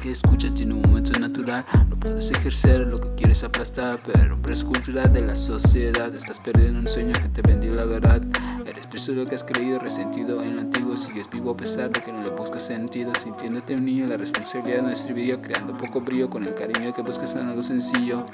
que escuchas tiene un momento natural. No puedes ejercer lo que quieres aplastar, pero es cultural de la sociedad. Estás perdiendo un sueño que te vendió la verdad. Eres preso de lo que has creído, resentido en lo antiguo. Sigues vivo a pesar de que no le buscas sentido. Sintiéndote un niño, la responsabilidad no es video. Creando poco brillo con el cariño que buscas en algo sencillo.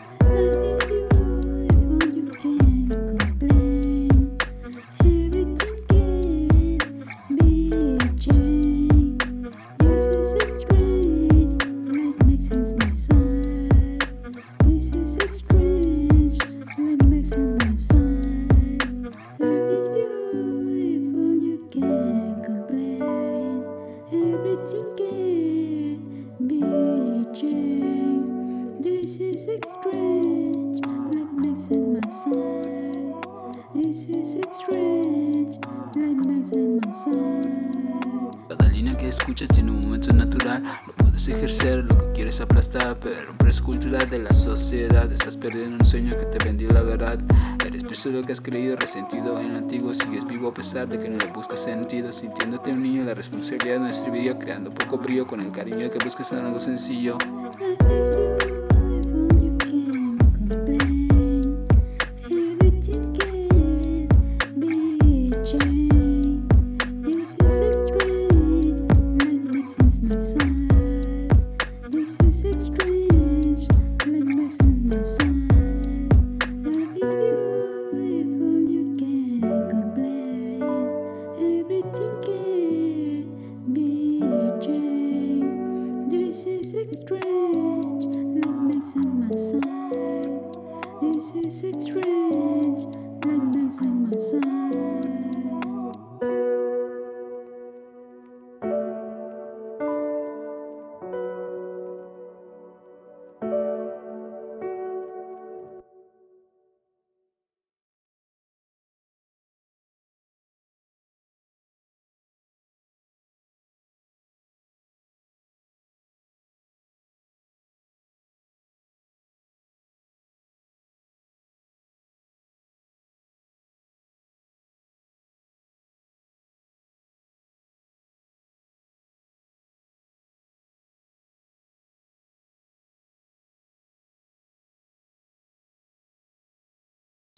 Cada línea que escuchas tiene un momento natural. No puedes ejercer lo que quieres aplastar, pero es cultural de la sociedad. Estás perdiendo un sueño que te vendió la verdad. Eres preso de lo que has creído, resentido en lo antiguo. Sigues vivo a pesar de que no le buscas sentido. Sintiéndote un niño, la responsabilidad no es video. Creando poco brillo con el cariño que buscas en algo sencillo.